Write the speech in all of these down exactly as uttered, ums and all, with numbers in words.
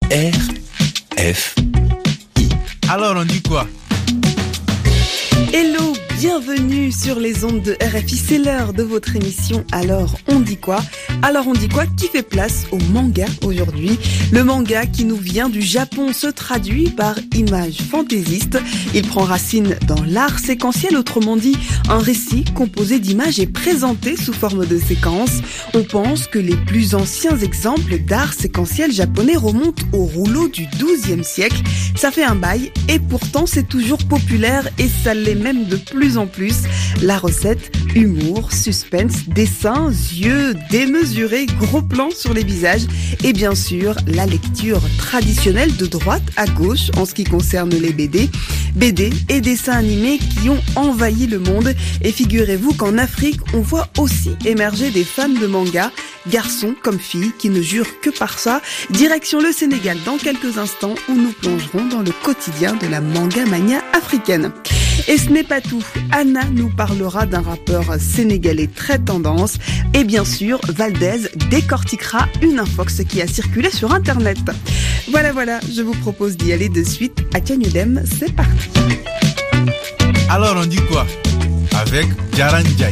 R F I. Alors on dit quoi? Hello, bienvenue sur les ondes de R F I, c'est l'heure de votre émission Alors on dit quoi? Alors on dit quoi qui fait place au manga aujourd'hui. Le manga qui nous vient du Japon se traduit par images fantaisistes. Il prend racine dans l'art séquentiel, autrement dit un récit composé d'images et présenté sous forme de séquences. On pense que les plus anciens exemples d'art séquentiel japonais remontent au rouleau du douzième siècle. Ça fait un bail et pourtant c'est toujours populaire et ça l'est même de plus en plus. La recette, humour, suspense, dessin, yeux démesurés, gros plans sur les visages et bien sûr la lecture traditionnelle de droite à gauche en ce qui concerne les B D. B D et dessins animés qui ont envahi le monde et figurez-vous qu'en Afrique on voit aussi émerger des fans de manga, garçons comme filles qui ne jurent que par ça. Direction le Sénégal dans quelques instants où nous plongerons dans le quotidien de la manga mania africaine. Et ce n'est pas tout, Anna nous parlera d'un rappeur sénégalais très tendance et bien sûr Valdez décortiquera une infox qui a circulé sur internet. Voilà voilà, je vous propose d'y aller de suite. À Kanyudem, c'est parti. Alors on dit quoi? Avec Jaranjay.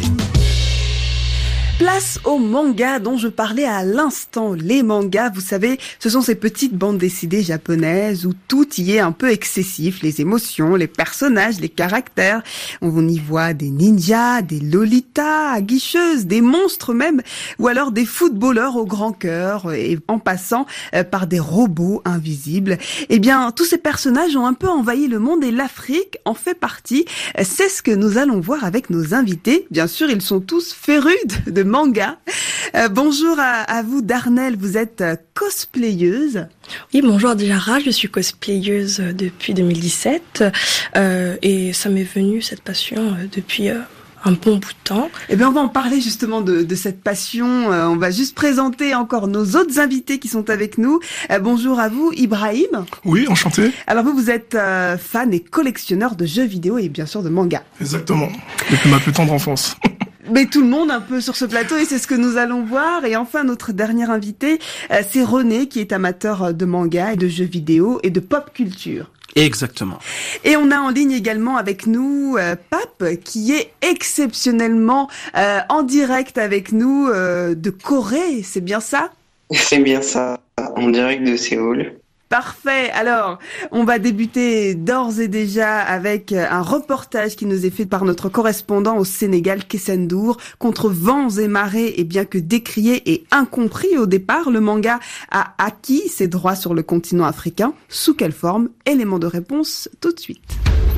Place aux mangas dont je parlais à l'instant. Les mangas, vous savez, ce sont ces petites bandes dessinées japonaises où tout y est un peu excessif. Les émotions, les personnages, les caractères. On y voit des ninjas, des lolitas, aguicheuses, des monstres même, ou alors des footballeurs au grand cœur, et en passant par des robots invisibles. Eh bien, tous ces personnages ont un peu envahi le monde et l'Afrique en fait partie. C'est ce que nous allons voir avec nos invités. Bien sûr, ils sont tous férus de manga. Euh, bonjour à, à vous Darnel, vous êtes cosplayeuse. Oui, bonjour Diara, je suis cosplayeuse depuis deux mille dix-sept euh, et ça m'est venu cette passion depuis euh, un bon bout de temps. Eh bien, on va en parler justement de, de cette passion. Euh, on va juste présenter encore nos autres invités qui sont avec nous. Euh, bonjour à vous, Ibrahim. Oui, enchanté. Alors vous, vous êtes euh, fan et collectionneur de jeux vidéo et bien sûr de manga. Exactement, depuis ma plus tendre enfance. Mais tout le monde un peu sur ce plateau et c'est ce que nous allons voir. Et enfin, notre dernier invité, euh, c'est René qui est amateur de manga et de jeux vidéo et de pop culture. Exactement. Et on a en ligne également avec nous euh, Pape qui est exceptionnellement euh, en direct avec nous euh, de Corée, c'est bien ça? C'est bien ça, en direct de Séoul. Parfait. Alors, on va débuter d'ores et déjà avec un reportage qui nous est fait par notre correspondant au Sénégal, Kessendour. Contre vents et marées, et bien que décrié et incompris au départ, le manga a acquis ses droits sur le continent africain. Sous quelle forme? Élément de réponse tout de suite.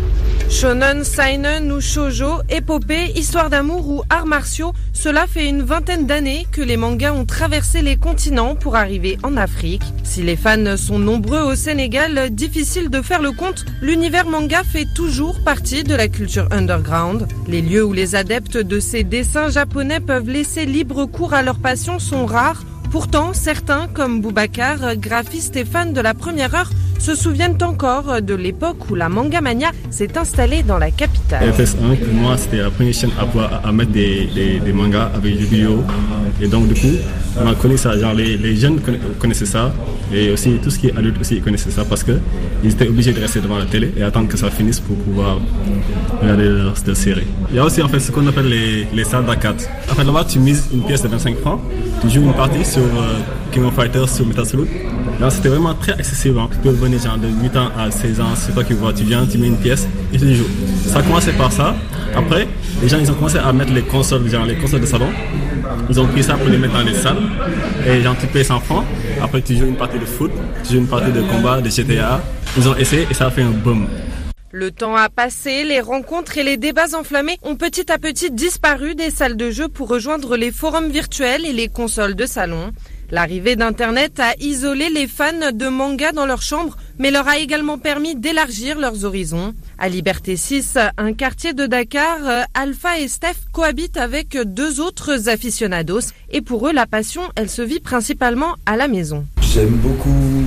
Shonen, seinen ou shoujo, épopée, histoire d'amour ou arts martiaux, cela fait une vingtaine d'années que les mangas ont traversé les continents pour arriver en Afrique. Si les fans sont nombreux au Sénégal, difficile de faire le compte, l'univers manga fait toujours partie de la culture underground. Les lieux où les adeptes de ces dessins japonais peuvent laisser libre cours à leur passion sont rares. Pourtant, certains, comme Boubacar, graphiste et fan de la première heure, se souviennent encore de l'époque où la manga mania s'est installée dans la capitale. F S un, pour moi, c'était la première chaîne à, pouvoir, à mettre des, des, des mangas avec des vidéos. Et donc, du coup, on a connu ça. Genre, les, les jeunes connaissaient ça. Et aussi, tout ce qui est adulte aussi, ils connaissaient ça parce qu'ils étaient obligés de rester devant la télé et attendre que ça finisse pour pouvoir regarder leur, leur série. Il y a aussi, en fait, ce qu'on appelle les, les salles d'arcade. En fait, là-bas, tu mises une pièce de vingt-cinq francs. Tu joues une partie sur euh, King of Fighters, sur Metal Slug. Là, c'était vraiment très accessible. Hein. Tu peux venir genre de huit ans à seize ans, c'est toi qui vois, tu viens, tu mets une pièce et tu joues. Ça a commencé par ça. Après, les gens ils ont commencé à mettre les consoles, genre les consoles de salon. Ils ont pris ça pour les mettre dans les salles. Et genre tu payes cent francs. Après tu joues une partie de foot, tu joues une partie de combat, de G T A. Ils ont essayé et ça a fait un boom. Le temps a passé, les rencontres et les débats enflammés ont petit à petit disparu des salles de jeu pour rejoindre les forums virtuels et les consoles de salon. L'arrivée d'Internet a isolé les fans de manga dans leur chambre, mais leur a également permis d'élargir leurs horizons. À Liberté six, un quartier de Dakar, Alpha et Steph cohabitent avec deux autres aficionados. Et pour eux, la passion, elle se vit principalement à la maison. J'aime beaucoup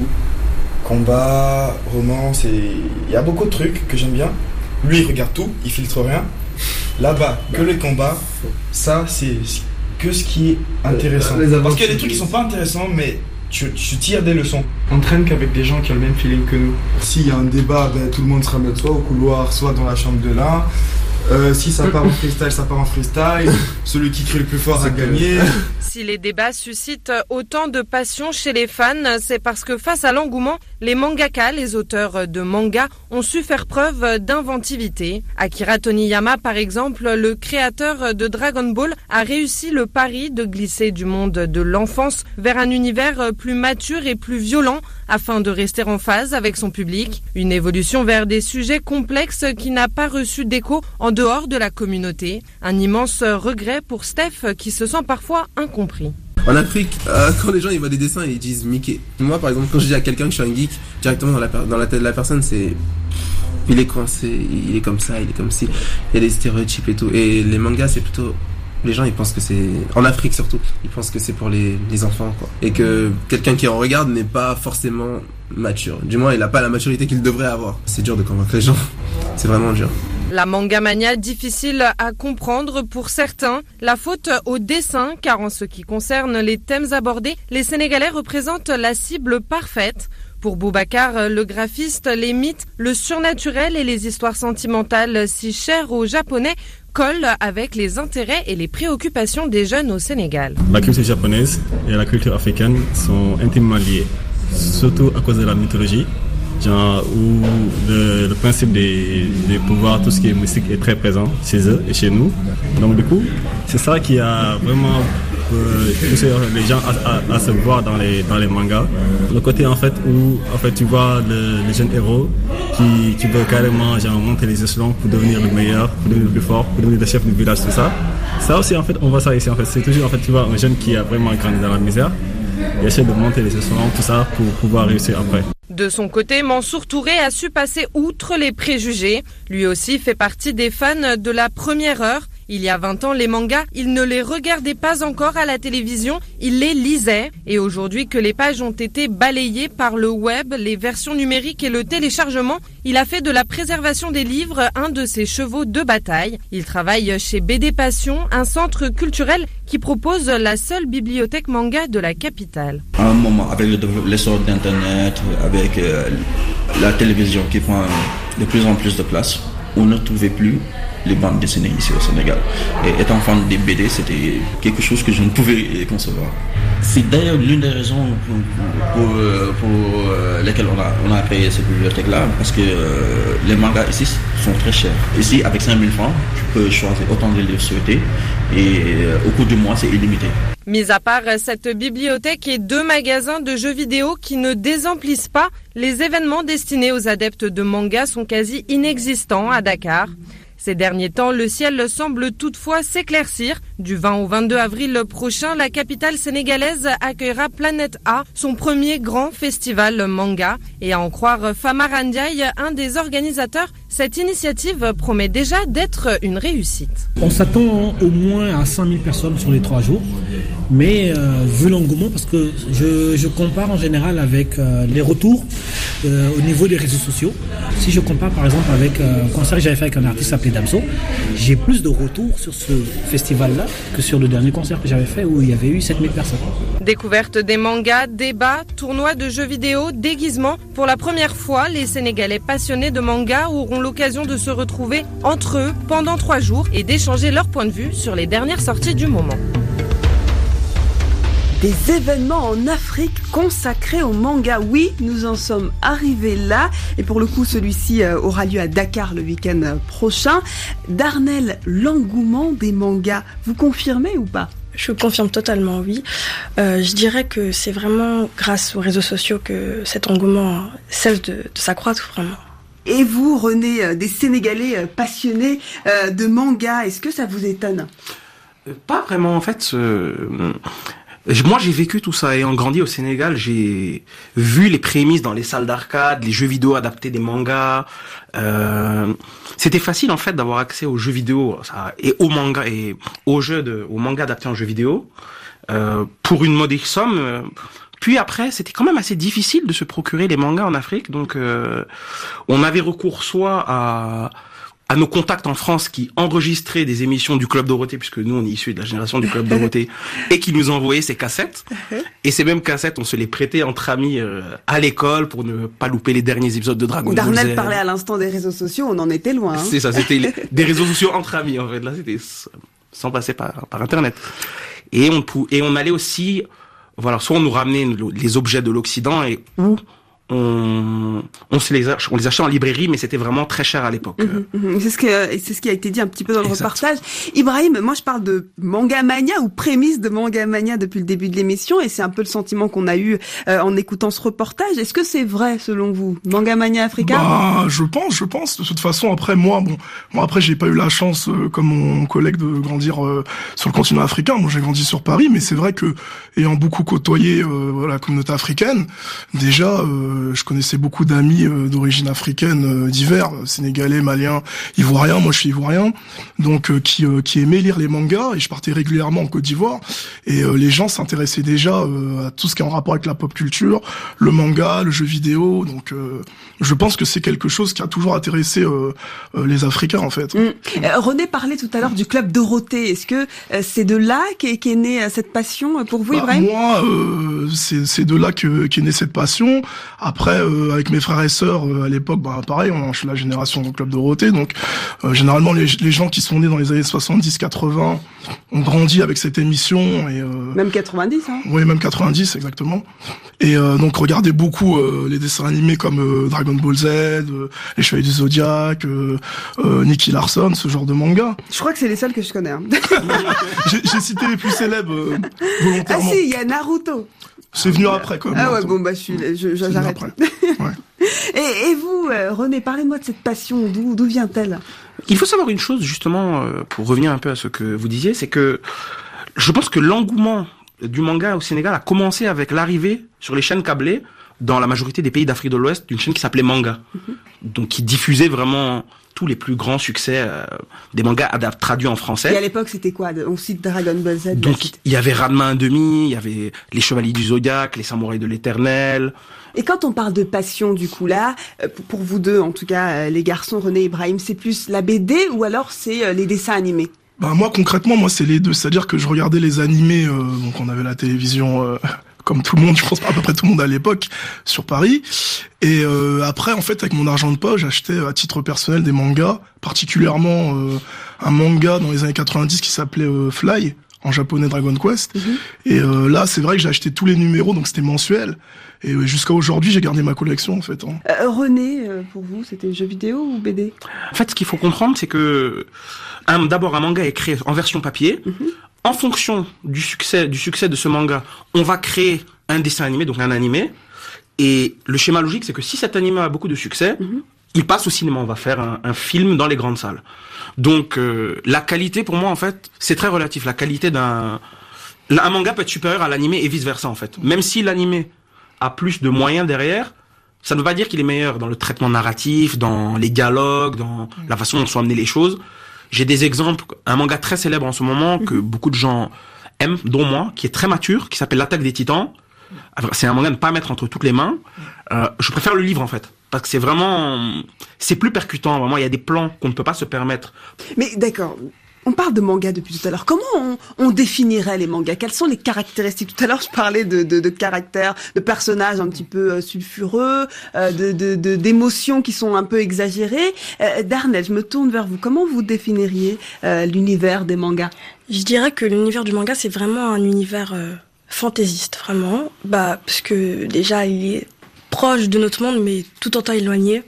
combat, romance, et il y a beaucoup de trucs que j'aime bien. Lui, il regarde tout, il filtre rien. Là-bas, que les combats, ça, c'est que ce qui est intéressant. Parce qu'il y a des trucs qui sont pas intéressants, mais tu, tu tires des leçons. On traîne qu'avec des gens qui ont le même feeling que nous. S'il y a un débat, ben, tout le monde se ramène soit au couloir, soit dans la chambre de l'un. Euh, si ça part en freestyle, ça part en freestyle. Celui qui crie le plus fort a gagné. Si les débats suscitent autant de passion chez les fans, c'est parce que face à l'engouement, les mangaka, les auteurs de manga, ont su faire preuve d'inventivité. Akira Toriyama, par exemple, le créateur de Dragon Ball, a réussi le pari de glisser du monde de l'enfance vers un univers plus mature et plus violent afin de rester en phase avec son public. Une évolution vers des sujets complexes qui n'a pas reçu d'écho en dehors de la communauté. Un immense regret pour Steph qui se sent parfois incompris. En Afrique, euh, quand les gens ils voient des dessins ils disent Mickey. Moi par exemple, quand je dis à quelqu'un que je suis un geek, directement dans la, dans la tête de la personne c'est... Il est coincé, il est comme ça, il est comme ci. Il y a des stéréotypes et tout. Et les mangas c'est plutôt... Les gens ils pensent que c'est... En Afrique surtout, ils pensent que c'est pour les, les enfants quoi. Et que quelqu'un qui en regarde n'est pas forcément mature. Du moins il n'a pas la maturité qu'il devrait avoir. C'est dur de convaincre les gens. C'est vraiment dur. La mangamania difficile à comprendre pour certains. La faute au dessin, car en ce qui concerne les thèmes abordés, les Sénégalais représentent la cible parfaite. Pour Boubacar, le graphiste, les mythes, le surnaturel et les histoires sentimentales si chères aux Japonais collent avec les intérêts et les préoccupations des jeunes au Sénégal. La culture japonaise et la culture africaine sont intimement liées, surtout à cause de la mythologie. Genre où le, le principe des, des pouvoirs, tout ce qui est mystique est très présent chez eux et chez nous. Donc du coup, c'est ça qui a vraiment euh, poussé les gens à, à, à se voir dans les, dans les mangas. Le côté en fait où en fait, tu vois le, les jeunes héros qui, qui veulent carrément genre, monter les échelons pour devenir le meilleur, pour devenir le plus fort, pour devenir le chef du village, tout ça. Ça aussi en fait, on voit ça ici en fait. C'est toujours en fait, tu vois un jeune qui a vraiment grandi dans la misère et essaie de monter les échelons, tout ça pour pouvoir réussir après. De son côté, Mansour Touré a su passer outre les préjugés. Lui aussi fait partie des fans de la première heure. Il y a vingt ans, les mangas, il ne les regardait pas encore à la télévision, il les lisait. Et aujourd'hui que les pages ont été balayées par le web, les versions numériques et le téléchargement, il a fait de la préservation des livres un de ses chevaux de bataille. Il travaille chez B D Passion, un centre culturel qui propose la seule bibliothèque manga de la capitale. À un moment, avec l'essor d'Internet, avec euh, la télévision qui prend de plus en plus de place, on ne trouvait plus les bandes dessinées ici au Sénégal. Et étant fan des B D, c'était quelque chose que je ne pouvais concevoir. C'est d'ailleurs l'une des raisons pour, pour, pour, pour lesquelles on a, on a créé cette bibliothèque-là, parce que euh, les mangas ici sont très chers. Ici, avec cinq mille francs, tu peux choisir autant de livres souhaités et euh, au cours du mois, c'est illimité. Mis à part cette bibliothèque et deux magasins de jeux vidéo qui ne désemplissent pas, les événements destinés aux adeptes de manga sont quasi inexistants à Dakar. Ces derniers temps, le ciel semble toutefois s'éclaircir. Du vingt au vingt-deux avril prochain, la capitale sénégalaise accueillera Planète A, son premier grand festival manga. Et à en croire Famara Ndiaye, un des organisateurs, cette initiative promet déjà d'être une réussite. On s'attend au moins à cent mille personnes sur les trois jours. Mais euh, vu l'engouement, parce que je, je compare en général avec euh, les retours euh, au niveau des réseaux sociaux. Si je compare par exemple avec euh, un concert que j'avais fait avec un artiste appelé Damso, j'ai plus de retours sur ce festival-là que sur le dernier concert que j'avais fait où il y avait eu sept mille personnes. Découverte des mangas, débats, tournois de jeux vidéo, déguisements. Pour la première fois, les Sénégalais passionnés de manga auront l'occasion de se retrouver entre eux pendant trois jours et d'échanger leur point de vue sur les dernières sorties du moment. Des événements en Afrique consacrés au manga. Oui, nous en sommes arrivés là. Et pour le coup, celui-ci aura lieu à Dakar le week-end prochain. Darnel, l'engouement des mangas, vous confirmez ou pas ? Je confirme totalement, oui. Euh, je dirais que c'est vraiment grâce aux réseaux sociaux que cet engouement cesse de, de s'accroître vraiment. Et vous, René, des Sénégalais passionnés de manga, est-ce que ça vous étonne ? Pas vraiment, en fait. Euh... Moi, j'ai vécu tout ça. Ayant grandi au Sénégal, j'ai vu les prémices dans les salles d'arcade, les jeux vidéo adaptés des mangas. Euh, c'était facile, en fait, d'avoir accès aux jeux vidéo ça, et aux mangas et aux jeux de, aux mangas adaptés en jeux vidéo euh, pour une modeste somme. Puis après, c'était quand même assez difficile de se procurer les mangas en Afrique. Donc, euh, on avait recours soit à à nos contacts en France qui enregistraient des émissions du Club Dorothée, puisque nous on est issus de la génération du Club Dorothée, et qui nous envoyaient ces cassettes. Et ces mêmes cassettes, on se les prêtait entre amis euh, à l'école pour ne pas louper les derniers épisodes de Dragon Ball Z. Darnell parlait à l'instant des réseaux sociaux, on en était loin. Hein. C'est ça, c'était les, des réseaux sociaux entre amis en fait. Là, c'était sans passer par, par Internet. Et on et on allait aussi, voilà, soit on nous ramenait les objets de l'Occident et ou on, on se les ach- on les achetait en librairie, mais c'était vraiment très cher à l'époque. Mmh, mmh. C'est ce que c'est ce qui a été dit un petit peu dans le Exact. reportage. Ibrahim, moi je parle de Manga Mania ou prémisse de Manga Mania depuis le début de l'émission, et c'est un peu le sentiment qu'on a eu euh, en écoutant ce reportage. Est-ce que c'est vrai selon vous, Manga Mania Africa? Bah, je pense, je pense. De toute façon, après moi, bon, moi après j'ai pas eu la chance, euh, comme mon collègue, de grandir euh, sur le continent africain. Moi, j'ai grandi sur Paris, mais c'est vrai que ayant beaucoup côtoyé euh, la communauté africaine, déjà. Euh, je connaissais beaucoup d'amis euh, d'origine africaine euh, divers, euh, sénégalais, maliens, ivoiriens. Moi, je suis ivoirien, donc euh, qui euh, qui aimaient lire les mangas, et je partais régulièrement en Côte d'Ivoire. Et euh, les gens s'intéressaient déjà euh, à tout ce qui est en rapport avec la pop culture, le manga, le jeu vidéo. Donc, euh, je pense que c'est quelque chose qui a toujours intéressé euh, euh, les Africains, en fait. Mmh. Euh, René parlait tout à l'heure du Club Dorothée. Est-ce que euh, c'est de là qu'est, qu'est née euh, cette passion pour vous, bah, Ibrahim? Moi, euh, c'est c'est de là que qu'est née cette passion. Après, euh, avec mes frères et sœurs, euh, à l'époque, bah pareil, on, je suis la génération du Club Dorothée, donc euh, généralement les, les gens qui sont nés dans les années soixante-dix quatre-vingts ont grandi avec cette émission. Et, euh, même quatre-vingt-dix, hein. Oui, même quatre-vingt-dix, exactement. Et euh, donc regarder beaucoup euh, les dessins animés comme euh, Dragon Ball Z, euh, Les Chevaliers du Zodiac, euh, euh, Nicky Larson, ce genre de manga. Je crois que c'est les seuls que je connais. Hein. j'ai, j'ai cité les plus célèbres euh, volontairement. Ah si, il y a Naruto. C'est venu après, quand même. Ah ouais, bon, bah, je suis, je, je, j'arrête. Ouais. et, et vous, euh, René, parlez-moi de cette passion. D'où, d'où vient-elle? Il faut savoir une chose, justement, euh, pour revenir un peu à ce que vous disiez, c'est que je pense que l'engouement du manga au Sénégal a commencé avec l'arrivée sur les chaînes câblées dans la majorité des pays d'Afrique de l'Ouest d'une chaîne qui s'appelait Manga. Mm-hmm. Donc, qui diffusait vraiment tous les plus grands succès euh, des mangas adap- traduits en français. Et à l'époque, c'était quoi? On cite Dragon Ball Z. Donc, il y avait Ranma un demi, il y avait Les Chevaliers du Zodiac, Les Samouraïs de l'Éternel. Et quand on parle de passion, du coup, là, pour vous deux, en tout cas, les garçons, René et Ibrahim, c'est plus la B D ou alors c'est les dessins animés? Bah moi, concrètement, moi, c'est les deux. C'est-à-dire que je regardais les animés, euh, donc on avait la télévision... Euh... comme tout le monde, je pense à peu près tout le monde à l'époque, sur Paris. Et euh, après, en fait, avec mon argent de poche, j'achetais à titre personnel des mangas, particulièrement euh, un manga dans les années quatre-vingt-dix qui s'appelait euh, Fly, en japonais Dragon Quest. Mm-hmm. Et euh, là, c'est vrai que j'ai acheté tous les numéros, donc c'était mensuel. Et euh, jusqu'à aujourd'hui, j'ai gardé ma collection, en fait. Hein. Euh, René, euh, pour vous, c'était jeu vidéo ou B D? En fait, ce qu'il faut comprendre, c'est que un, d'abord, un manga est créé en version papier. Mm-hmm. En fonction du succès, du succès de ce manga, on va créer un dessin animé, donc un animé. Et le schéma logique, c'est que si cet animé a beaucoup de succès, mm-hmm. il passe au cinéma. On va faire un, un film dans les grandes salles. Donc, euh, la qualité, pour moi, en fait, c'est très relatif. La qualité d'un... Un manga peut être supérieur à l'animé et vice-versa, en fait. Même si l'animé a plus de moyens derrière, ça ne veut pas dire qu'il est meilleur dans le traitement narratif, dans les dialogues, dans la façon dont sont amenées les choses. J'ai des exemples, un manga très célèbre en ce moment que beaucoup de gens aiment, dont moi, qui est très mature, qui s'appelle L'Attaque des Titans. C'est un manga à ne pas mettre entre toutes les mains. Euh, je préfère le livre en fait, parce que c'est vraiment, c'est plus percutant. Vraiment, il y a des plans qu'on ne peut pas se permettre. Mais d'accord. On parle de manga depuis tout à l'heure. Comment on, on définirait les mangas? Quelles sont les caractéristiques? Tout à l'heure, je parlais de, de, de caractères, de personnages un petit peu euh, sulfureux, euh, de, de, de, d'émotions qui sont un peu exagérées. Euh, Darnell, je me tourne vers vous. Comment vous définiriez euh, l'univers des mangas? Je dirais que l'univers du manga, c'est vraiment un univers euh, fantaisiste, vraiment. Bah, parce que déjà, il est proche de notre monde, mais tout autant éloigné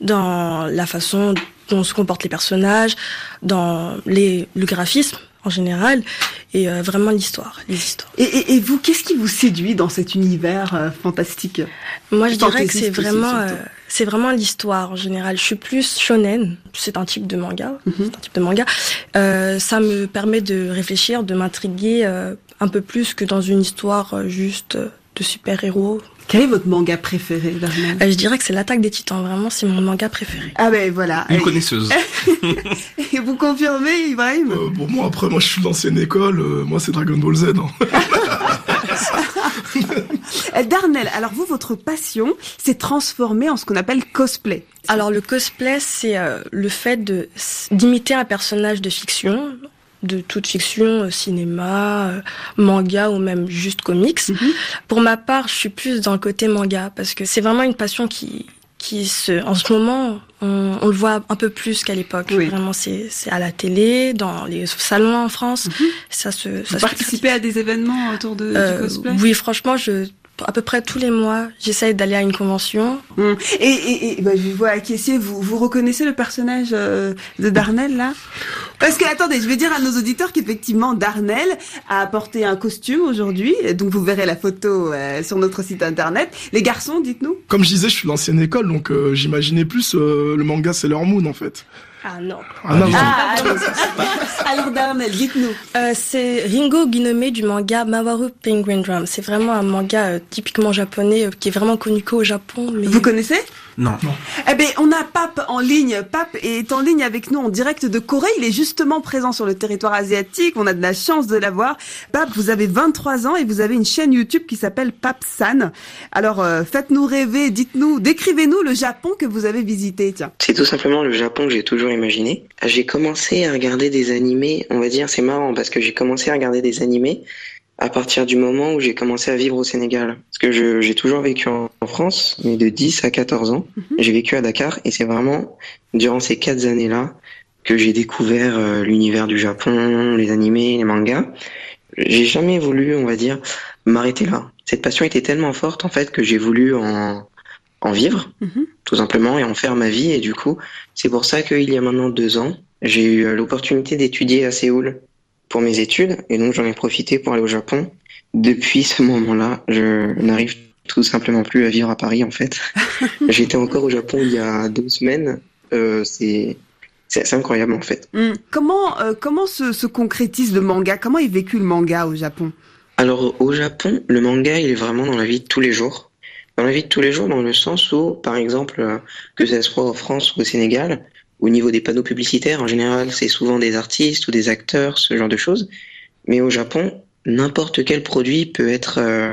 dans la façon dont se comportent les personnages, dans les, le graphisme en général, et euh, vraiment l'histoire, les histoires. Et, et, et vous, qu'est-ce qui vous séduit dans cet univers euh, fantastique? Moi, je dirais que c'est vraiment, euh, c'est vraiment l'histoire en général. Je suis plus shonen, c'est un type de manga, mm-hmm. c'est un type de manga. Euh, ça me permet de réfléchir, de m'intriguer euh, un peu plus que dans une histoire euh, juste de super-héros. Quel est votre manga préféré, Darnell? euh, Je dirais que c'est L'Attaque des Titans, vraiment, c'est mon manga préféré. Ah ben voilà. Une connaisseuse. Et vous confirmez, Ibrahim? euh, Bon, moi, après, moi, je suis de l'ancienne école, euh, moi, c'est Dragon Ball Z. Hein. Darnel, alors vous, votre passion s'est transformée en ce qu'on appelle cosplay. Alors le cosplay, c'est euh, le fait de d'imiter un personnage de fiction, de toute fiction, euh, cinéma, euh, manga ou même juste comics. Mm-hmm. Pour ma part, je suis plus dans le côté manga parce que c'est vraiment une passion qui qui se, en ce moment, on, on le voit un peu plus qu'à l'époque. Oui. Vraiment, c'est c'est à la télé, dans les salons en France. Mm-hmm. Ça se. Vous ça participez à des événements autour de euh, du cosplay? Oui, franchement, je à peu près tous les mois, j'essaye d'aller à une convention. Mmh. Et, et, et bah, je vois à caissier, vous, vous reconnaissez le personnage euh, de Darnel, là? Parce que, attendez, je vais dire à nos auditeurs qu'effectivement, Darnel a apporté un costume aujourd'hui, donc vous verrez la photo euh, sur notre site internet. Les garçons, dites-nous. Comme je disais, je suis de l'ancienne école, donc euh, j'imaginais plus euh, le manga Sailor Moon, en fait. Ah non. Ah, non, ah, alors, alors Darnel, dites-nous. Euh, c'est Ringo Ginome du manga Mawaru Penguin Drum. C'est vraiment un manga euh, typiquement japonais euh, qui est vraiment connu qu'au Japon. Mais... Vous connaissez? Non. non. Eh ben, on a Pape en ligne. Pape est en ligne avec nous en direct de Corée. Il est justement présent sur le territoire asiatique. On a de la chance de l'avoir. Pape, vous avez vingt-trois ans et vous avez une chaîne YouTube qui s'appelle Pape San. Alors, euh, faites-nous rêver, dites-nous, décrivez-nous le Japon que vous avez visité, tiens. C'est tout simplement le Japon que j'ai toujours imaginé. J'ai commencé à regarder des animés, on va dire, c'est marrant parce que j'ai commencé à regarder des animés à partir du moment où j'ai commencé à vivre au Sénégal. Parce que je, j'ai toujours vécu en, en France, mais de dix à quatorze ans. Mm-hmm. J'ai vécu à Dakar et c'est vraiment durant ces quatre années-là que j'ai découvert euh, l'univers du Japon, les animés, les mangas. J'ai jamais voulu, on va dire, m'arrêter là. Cette passion était tellement forte, en fait, que j'ai voulu en, en vivre, mm-hmm. tout simplement, et en faire ma vie. Et du coup, c'est pour ça qu'il y a maintenant deux ans, j'ai eu l'opportunité d'étudier à Séoul pour mes études, et donc j'en ai profité pour aller au Japon. Depuis ce moment-là, je n'arrive tout simplement plus à vivre à Paris, en fait. J'étais encore au Japon il y a deux semaines. Euh, c'est, c'est assez incroyable, en fait. Mmh. Comment, euh, comment se, se concrétise le manga? Comment est vécu le manga au Japon? Alors, au Japon, le manga, il est vraiment dans la vie de tous les jours. Dans la vie de tous les jours, dans le sens où, par exemple, euh, que ce soit en France ou au Sénégal, au niveau des panneaux publicitaires, en général, c'est souvent des artistes ou des acteurs, ce genre de choses. Mais au Japon, n'importe quel produit peut être, euh,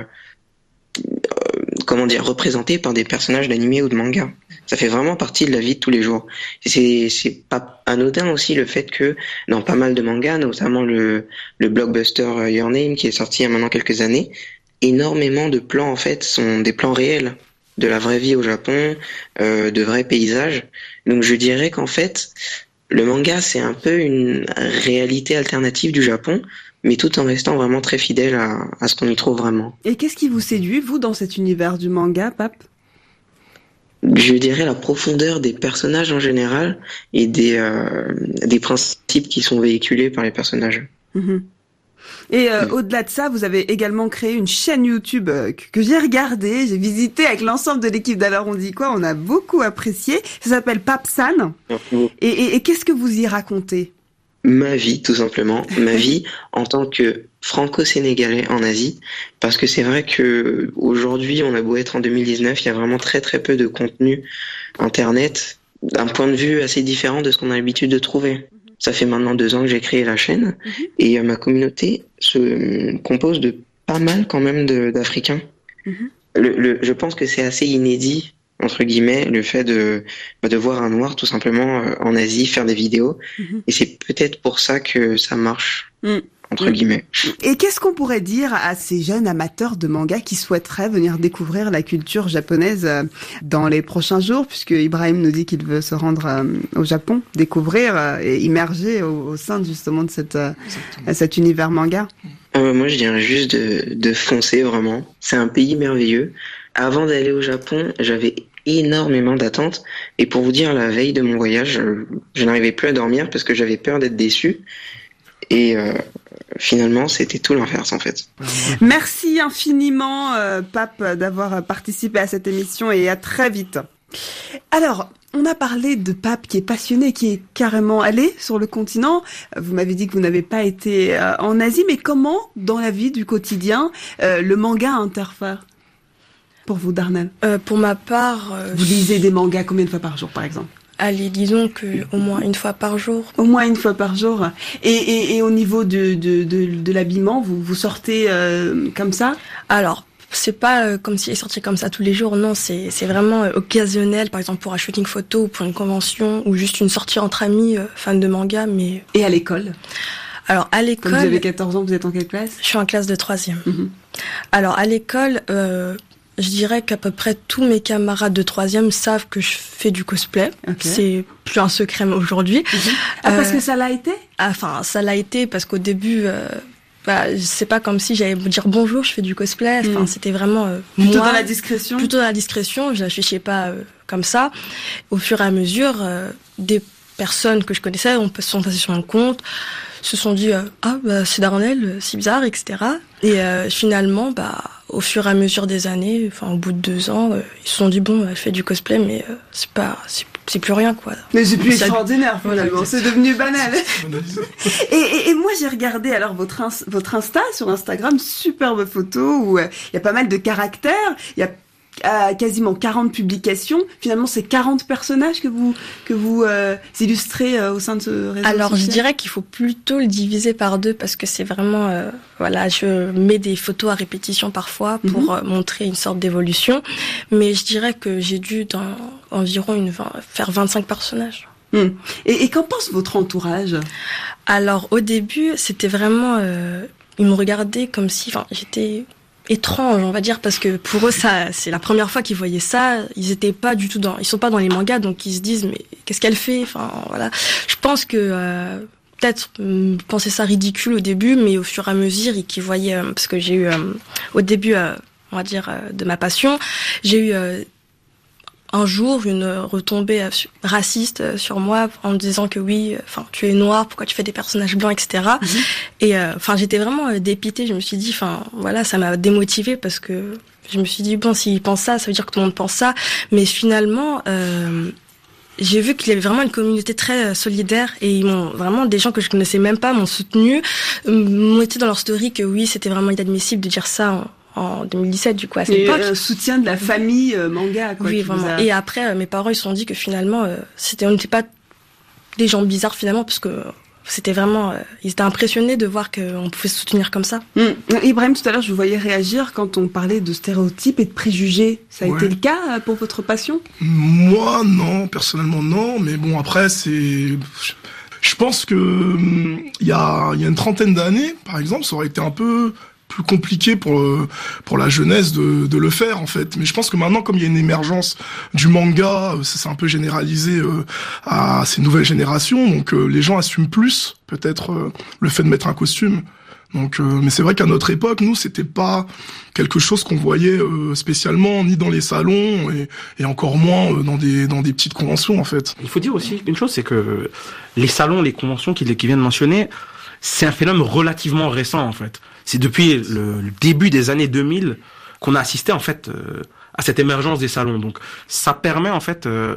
euh, comment dire, représenté par des personnages d'animé ou de manga. Ça fait vraiment partie de la vie de tous les jours. Et c'est, c'est pas anodin aussi le fait que dans pas mal de mangas, notamment le, le blockbuster Your Name qui est sorti il y a maintenant quelques années, énormément de plans en fait sont des plans réels de la vraie vie au Japon, euh, de vrais paysages. Donc je dirais qu'en fait, le manga c'est un peu une réalité alternative du Japon, mais tout en restant vraiment très fidèle à, à ce qu'on y trouve vraiment. Et qu'est-ce qui vous séduit, vous, dans cet univers du manga, Pape? Je dirais la profondeur des personnages en général et des, euh, des principes qui sont véhiculés par les personnages. Mmh. Et euh, au-delà de ça, vous avez également créé une chaîne YouTube euh, que, que j'ai regardée, j'ai visité avec l'ensemble de l'équipe d'Alors on dit quoi, on a beaucoup apprécié. Ça s'appelle Pape San. Et, et, et qu'est-ce que vous y racontez? Ma vie, tout simplement. Ma vie en tant que franco-sénégalais en Asie. Parce que c'est vrai que aujourd'hui, on a beau être en deux mille dix-neuf, il y a vraiment très très peu de contenu internet d'un point de vue assez différent de ce qu'on a l'habitude de trouver. Ça fait maintenant deux ans que j'ai créé la chaîne mmh. et euh, ma communauté se euh, compose de pas mal quand même de, d'Africains. Mmh. Le, le, je pense que c'est assez inédit, entre guillemets, le fait de, de voir un noir tout simplement euh, en Asie faire des vidéos. Mmh. Et c'est peut-être pour ça que ça marche, mmh. entre mmh. guillemets. Et qu'est-ce qu'on pourrait dire à ces jeunes amateurs de manga qui souhaiteraient venir découvrir la culture japonaise euh, dans les prochains jours, puisque Ibrahim nous dit qu'il veut se rendre euh, au Japon, découvrir euh, et immerger au, au sein justement de cette, euh, cet univers manga? euh, Moi, je dirais juste de, de foncer, vraiment. C'est un pays merveilleux. Avant d'aller au Japon, j'avais énormément d'attentes. Et pour vous dire, la veille de mon voyage, je, je n'arrivais plus à dormir parce que j'avais peur d'être déçu. Et euh, finalement, c'était tout l'inverse, en fait. Merci infiniment, euh, Pape, d'avoir participé à cette émission et à très vite. Alors, on a parlé de Pape qui est passionné, qui est carrément allé sur le continent. Vous m'avez dit que vous n'avez pas été euh, en Asie, mais comment, dans la vie du quotidien, euh, le manga interfère pour vous, Darnel? euh, Pour ma part... Euh, vous lisez des mangas combien de fois par jour, par exemple? Allez, disons que au moins une fois par jour. Au moins une fois par jour. Et, et, et au niveau de, de, de, de l'habillement, vous, vous sortez euh, comme ça? Alors, c'est pas euh, comme si elle sortait comme ça tous les jours, non, c'est, c'est vraiment euh, occasionnel, par exemple pour un shooting photo ou pour une convention ou juste une sortie entre amis, euh, fans de manga, mais... Et à l'école? Alors, à l'école... Comme vous avez quatorze ans, vous êtes en quelle classe? Je suis en classe de troisième. Mm-hmm. Alors, à l'école... Euh, Je dirais qu'à peu près tous mes camarades de troisième savent que je fais du cosplay. Okay. C'est plus un secret aujourd'hui. Mmh. Ah, euh, parce que ça l'a été? Enfin, ça l'a été parce qu'au début, euh, bah, c'est pas comme si j'allais vous dire bonjour, je fais du cosplay. Enfin, mmh. c'était vraiment euh, plutôt moi, dans la discrétion. Plutôt dans la discrétion. Je l'affichais pas euh, comme ça. Au fur et à mesure, euh, des personnes que je connaissais, on sont passées sur mon compte, se sont dit euh, ah bah c'est Darnel, c'est bizarre, et cetera. Et euh, finalement, bah au fur et à mesure des années, enfin au bout de deux ans, euh, ils se sont dit bon, elle fait du cosplay, mais euh, c'est pas, c'est, c'est plus rien quoi. Mais c'est plus ça... extraordinaire finalement, voilà, c'est devenu banal. et, et, et moi j'ai regardé alors votre ins- votre Insta sur Instagram, superbe photo où il euh, y a pas mal de caractères, il y a à quasiment quarante publications. Finalement, c'est quarante personnages que vous que vous euh, illustrez euh, au sein de ce réseau Alors, social. Je dirais qu'il faut plutôt le diviser par deux parce que c'est vraiment euh, voilà, je mets des photos à répétition parfois pour mm-hmm. euh, montrer une sorte d'évolution, mais je dirais que j'ai dû dans environ une vingt, faire vingt-cinq personnages. Mm. Et, et qu'en pense votre entourage? Alors, au début, c'était vraiment euh, ils me regardaient comme si, enfin, j'étais étrange, on va dire, parce que pour eux, ça, c'est la première fois qu'ils voyaient ça. Ils étaient pas du tout dans, ils sont pas dans les mangas, donc ils se disent mais qu'est-ce qu'elle fait? Enfin, voilà. Je pense que euh, peut-être euh, penser ça ridicule au début, mais au fur et à mesure, ils qui voyaient, euh, parce que j'ai eu euh, au début, euh, on va dire, euh, de ma passion, j'ai eu euh, un jour une retombée euh, raciste euh, sur moi en me disant que oui, enfin euh, tu es noir, pourquoi tu fais des personnages blancs, et cetera. Mm-hmm. Et enfin euh, j'étais vraiment euh, dépitée. Je me suis dit, enfin voilà, ça m'a démotivée parce que je me suis dit bon, s'ils pensent ça, ça veut dire que tout le monde pense ça. Mais finalement, euh, j'ai vu qu'il y avait vraiment une communauté très euh, solidaire et ils m'ont vraiment des gens que je connaissais même pas m'ont soutenu, m'ont été dans leur story que oui, c'était vraiment inadmissible de dire ça. En, en deux mille dix-sept du coup à cette et époque. Euh, soutien de la famille euh, manga quoi. Oui vraiment. A... Et après euh, mes parents ils se sont dit que finalement euh, c'était on n'était pas des gens bizarres finalement parce que c'était vraiment euh, ils étaient impressionnés de voir qu'on pouvait se soutenir comme ça. Mmh. Ibrahim, tout à l'heure je vous voyais réagir quand on parlait de stéréotypes et de préjugés. Ça a ouais. été le cas pour votre passion? Moi non, personnellement non, mais bon après c'est je pense que il y a il y a une trentaine d'années par exemple, ça aurait été un peu plus compliqué pour pour la jeunesse de de le faire en fait, mais je pense que maintenant comme il y a une émergence du manga, ça s'est un peu généralisé euh, à ces nouvelles générations, donc euh, les gens assument plus peut-être euh, le fait de mettre un costume. Donc euh, mais c'est vrai qu'à notre époque, nous c'était pas quelque chose qu'on voyait euh, spécialement ni dans les salons et et encore moins euh, dans des dans des petites conventions en fait. Il faut dire aussi une chose, c'est que les salons, les conventions qu'il qui vient de mentionner, c'est un phénomène relativement récent en fait. C'est depuis le, le début des années deux mille qu'on a assisté en fait euh, à cette émergence des salons. Donc ça permet en fait euh,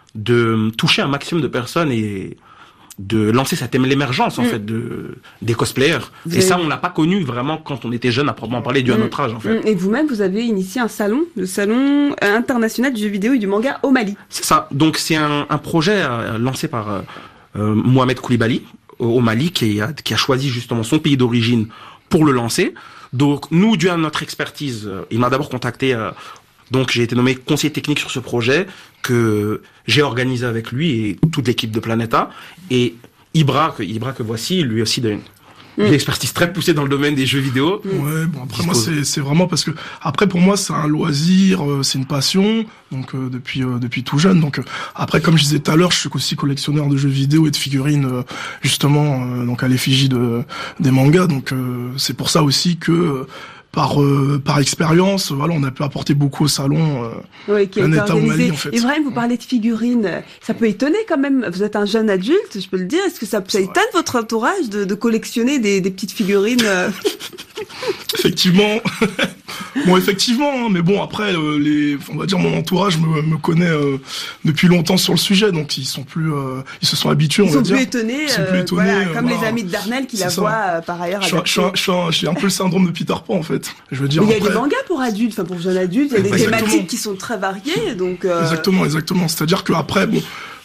de toucher un maximum de personnes et de lancer cette l'émergence en mmh. fait de des cosplayers. Vous et avez... ça on l'a pas connu vraiment quand on était jeune à proprement parler dû mmh. à notre âge en fait. Et vous-même vous avez initié un salon, le salon international du jeu vidéo et du manga au Mali. C'est ça. Donc c'est un, un projet euh, lancé par euh, euh, Mohamed Koulibaly au Mali qui a, qui a choisi justement son pays d'origine pour le lancer. Donc nous, dû à notre expertise, euh, il m'a d'abord contacté, euh, donc j'ai été nommé conseiller technique sur ce projet que j'ai organisé avec lui et toute l'équipe de Planeta. Et Ibra, que, Ibra que voici, lui aussi d'une une expertise très poussée dans le domaine des jeux vidéo. Ouais, bon après moi c'est c'est vraiment parce que après pour moi c'est un loisir, euh, c'est une passion, donc euh, depuis euh, depuis tout jeune. Donc euh, après comme je disais tout à l'heure, je suis aussi collectionneur de jeux vidéo et de figurines euh, justement euh, donc à l'effigie de des mangas. Donc euh, c'est pour ça aussi que euh, par euh, par expérience, voilà, on a pu apporter beaucoup au salon euh, oui, qui est au Mali en fait. Ibrahim, vous parlez de figurines, ça peut étonner quand même. Vous êtes un jeune adulte, je peux le dire. Est-ce que ça, ça étonne votre entourage de, de collectionner des, des petites figurines euh... Effectivement, bon effectivement, hein, mais bon après euh, les, on va dire mon entourage me, me connaît euh, depuis longtemps sur le sujet, donc ils sont plus, euh, ils se sont habitués, on ils va dire. Plus étonnés, ils sont plus étonnés, euh, voilà, comme euh, les amis de Darnel qui la voient euh, par ailleurs. Je suis, un, je suis un, j'ai un peu le syndrome de Peter Pan en fait. Je veux dire. Mais il y a après... des mangas pour adultes, enfin pour jeunes adultes, il y a des exactement. thématiques qui sont très variées, donc. Euh... Exactement, exactement. C'est-à-dire que après bon.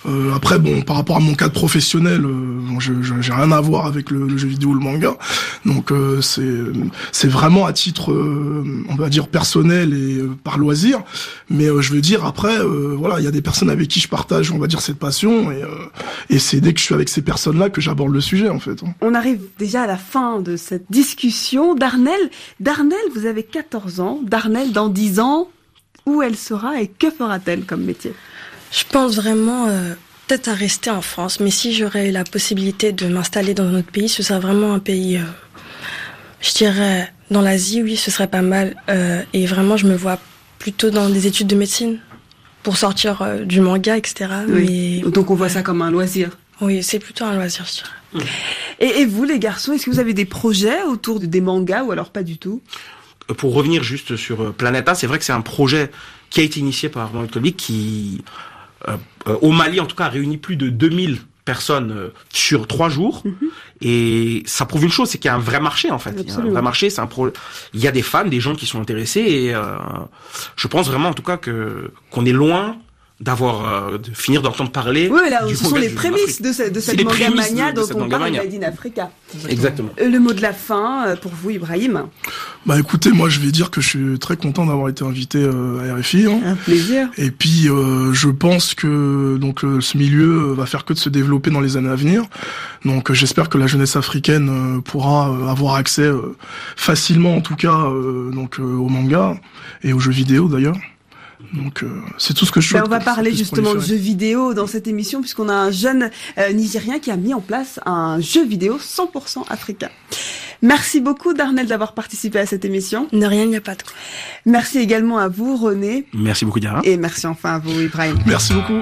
Euh, après, bon, par rapport à mon cadre professionnel, euh, bon, je, je, j'ai rien à voir avec le, le jeu vidéo ou le manga. Donc, euh, c'est, c'est vraiment à titre, euh, on va dire, personnel et euh, par loisir. Mais euh, je veux dire, après, euh, voilà, il y a des personnes avec qui je partage, on va dire, cette passion. Et, euh, et c'est dès que je suis avec ces personnes-là que j'aborde le sujet, en fait. On arrive déjà à la fin de cette discussion. Darnel, Darnel, vous avez quatorze ans. Darnel, dans dix ans, où elle sera et que fera-t-elle comme métier? Je pense vraiment euh, peut-être à rester en France, mais si j'aurais la possibilité de m'installer dans un autre pays, ce serait vraiment un pays, euh, je dirais, dans l'Asie, oui, ce serait pas mal. Euh, et vraiment, je me vois plutôt dans des études de médecine pour sortir euh, du manga, et cetera. Oui. Mais... Donc on voit ça comme un loisir. Oui, c'est plutôt un loisir, je dirais. Et, et vous, les garçons, est-ce que vous avez des projets autour des mangas ou alors pas du tout? Pour revenir juste sur Planeta, c'est vrai que c'est un projet qui a été initié par Mohamed Kolbi qui, euh, euh, au Mali en tout cas, a réuni plus de deux mille personnes euh, sur trois jours. Mm-hmm. Et ça prouve une chose, c'est qu'il y a un vrai marché en fait. Absolument. Il y a un vrai marché, c'est un pro... il y a des fans, des gens qui sont intéressés et euh, je pense vraiment en tout cas que qu'on est loin d'avoir euh, de finir d'entendre parler. Oui, là, ce sont les prémices de, ce, de cette manga mania dont on parle, Made in Africa. Exactement. Euh, le mot de la fin pour vous, Ibrahim. Bah écoutez, moi je vais dire que je suis très content d'avoir été invité euh, à R F I. Hein. Un plaisir. Et puis euh, je pense que donc euh, ce milieu va faire que de se développer dans les années à venir. Donc euh, j'espère que la jeunesse africaine euh, pourra euh, avoir accès euh, facilement, en tout cas, euh, donc euh, aux mangas et aux jeux vidéo d'ailleurs. Donc euh, c'est tout ce que je souhaite. Ben, on va parler justement de jeux vidéo dans cette émission puisqu'on a un jeune euh, Nigérien qui a mis en place un jeu vidéo cent pour cent africain. Merci beaucoup Darnel d'avoir participé à cette émission. De rien, il n'y a pas de quoi. Merci également à vous René. Merci beaucoup Diara. Et merci enfin à vous Ibrahim. Merci beaucoup.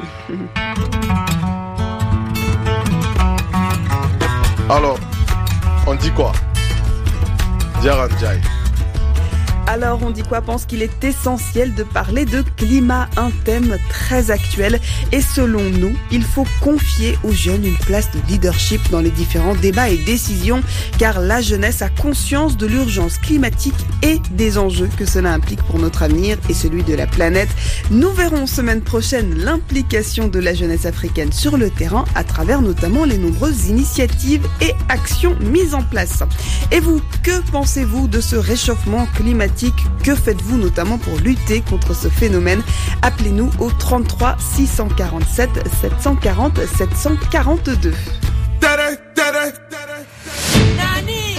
Alors, on dit quoi? Diara Ndiaye. Alors on dit quoi pense qu'il est essentiel de parler de climat, un thème très actuel. Et selon nous, il faut confier aux jeunes une place de leadership dans les différents débats et décisions, car la jeunesse a conscience de l'urgence climatique et des enjeux que cela implique pour notre avenir et celui de la planète. Nous verrons semaine prochaine l'implication de la jeunesse africaine sur le terrain à travers notamment les nombreuses initiatives et actions mises en place. Et vous, que pensez-vous de ce réchauffement climatique ? Que faites-vous notamment pour lutter contre ce phénomène? Appelez-nous au trente-trois six cent quarante-sept sept cent quarante sept cent quarante-deux. Tere, tere, tere. Nani,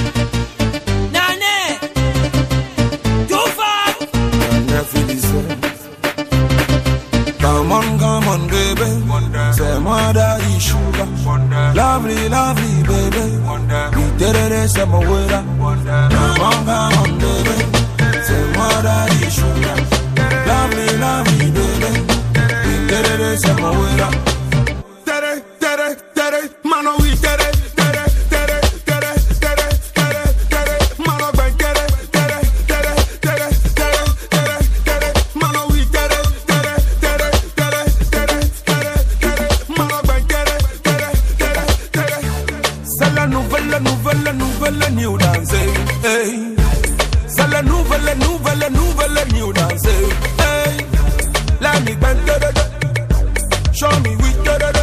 Nani, Toufa. Come on, come on, baby. C'est moi daddy sugar. Lovely, lovely, baby. Tere, c'est mon wera. Come on, come on, baby. C'est moi daddy sugar. Lovely, lovely, baby. Tere, c'est mon wera. Tere, tere, tere. Mano, we tere, tere, tere, tere, tere, tere, tere. Mano, ben tere, tere, tere, tere, tere, tere, tere. Mano, we tere, tere, tere, tere, tere, tere, tere. Mano, ben tere, tere, tere, tere. C'est la nouvelle, la nouvelle, la nouvelle new dance. Hey. C'est la nouvelle, nouvelle, nouvelle new dance. Hey. Let me bend it. Show me we did it.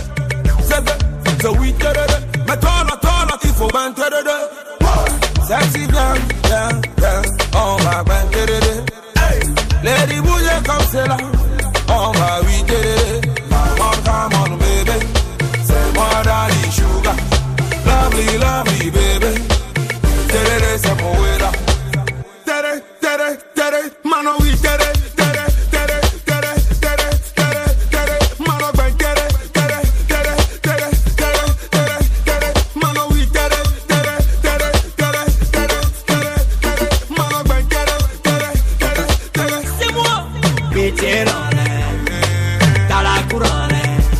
So we did it. Mais toi, là, toi, là, il faut bend it. Sexy bien, bien, bien. On va bend it. Hey. Lady bouger comme c'est là. On va we did it. Come on, come on, baby. C'est moi, daddy sugar. Lovely, lovely, baby. Tere, c'est mon wera. Tere, tere, tere. Mano, we tere, tere, tere, tere, tere, tere, tere. Mano, ben tere, tere, tere, tere, tere, tere, tere. Mano, we tere, tere, tere, tere, tere, tere, tere. Mano, ben tere, tere, tere, tere. C'est moi. Pitié dans l'air, dans la couronne,